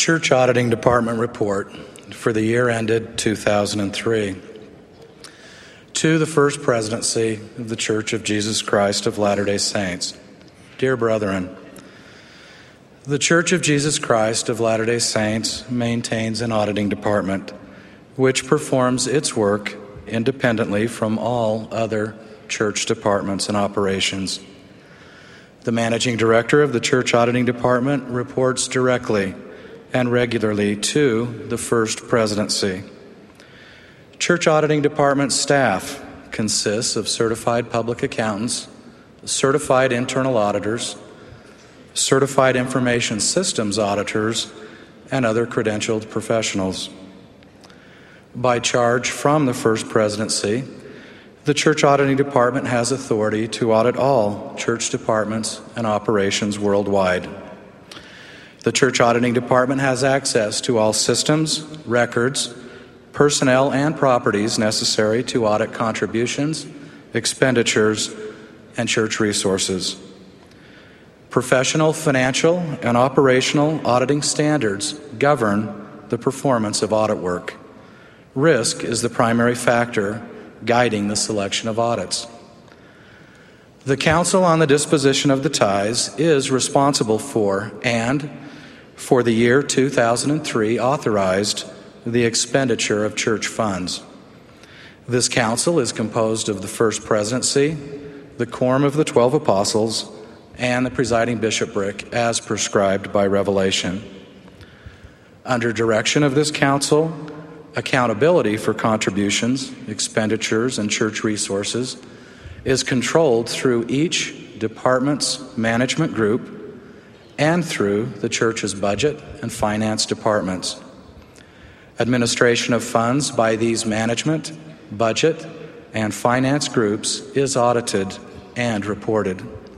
Church Auditing Department report for the year ended 2003. To the First Presidency of the Church of Jesus Christ of Latter-day Saints. Dear brethren, the Church of Jesus Christ of Latter-day Saints maintains an auditing department which performs its work independently from all other church departments and operations. The Managing Director of the Church Auditing Department reports directly and regularly to the First Presidency. Church Auditing Department staff consists of certified public accountants, certified internal auditors, certified information systems auditors, and other credentialed professionals. By charge from the First Presidency, the Church Auditing Department has authority to audit all church departments and operations worldwide. The Church Auditing Department has access to all systems, records, personnel, and properties necessary to audit contributions, expenditures, and church resources. Professional, financial, and operational auditing standards govern the performance of audit work. Risk is the primary factor guiding the selection of audits. The Council on the Disposition of the Tithes is responsible for and, for the year 2003, authorized the expenditure of church funds. This council is composed of the First Presidency, the Quorum of the 12 Apostles, and the presiding bishopric as prescribed by Revelation. Under direction of this council, accountability for contributions, expenditures, and church resources is controlled through each department's management group and through the church's budget and finance departments. Administration of funds by these management, budget, and finance groups is audited and reported.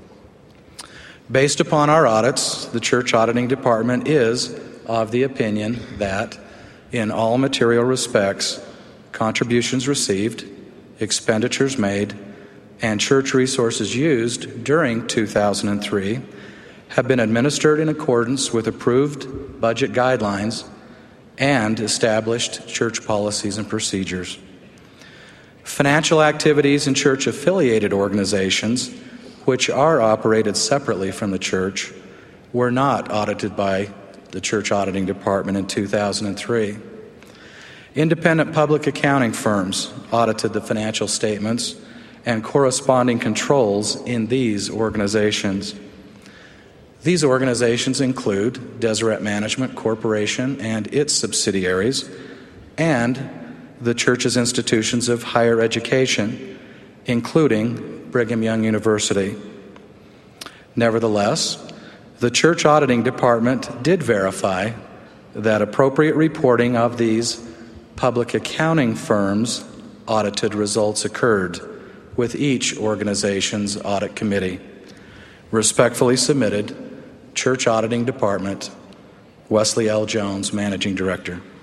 Based upon our audits, the Church Auditing Department is of the opinion that, in all material respects, contributions received, expenditures made, and church resources used during 2003 have been administered in accordance with approved budget guidelines and established church policies and procedures. Financial activities in church-affiliated organizations, which are operated separately from the church, were not audited by the Church Auditing Department in 2003. Independent public accounting firms audited the financial statements and corresponding controls in these organizations. These organizations include Deseret Management Corporation and its subsidiaries, and the church's institutions of higher education, including Brigham Young University. Nevertheless, the Church Auditing Department did verify that appropriate reporting of these public accounting firms' audited results occurred with each organization's audit committee. Respectfully submitted, Church Auditing Department, Wesley L. Jones, Managing Director.